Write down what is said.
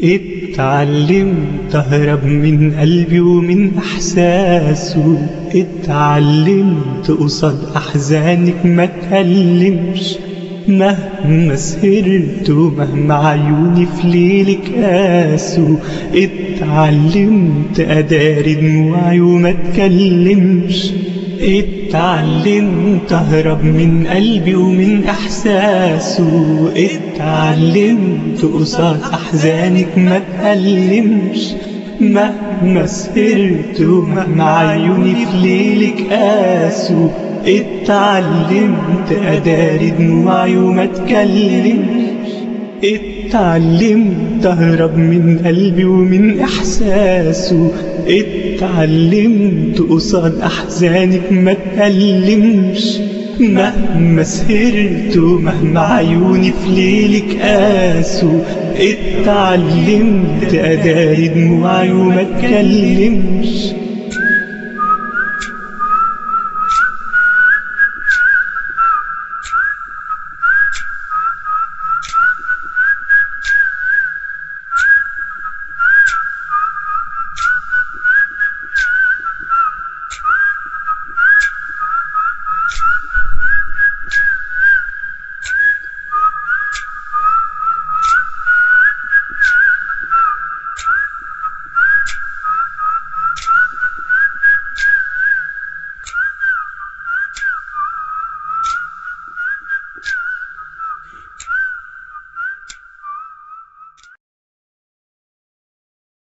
اتعلمت اهرب من قلبي ومن احساسه، اتعلمت قصاد احزانك ما اتكلمش، مهما سهرت ومهما عيوني في ليلك قاسوا، اتعلمت اداري دموعي وما اتكلمش، اتعلمت اهرب من قلبي ومن احساسه، اتعلمت قصاد احزانك ما اتألمش، مهما سهرت ومهما عيوني في ليلك قاسوا، اتعلمت اداري دموعي وما اتكلمش، اتعلمت اهرب من قلبي ومن احساسه، اتعلمت قصاد احزانك ما اتألمش، مهما سهرت ومهما عيوني في ليلك قاسوا، اتعلمت اداري دموعي وما اتكلمش،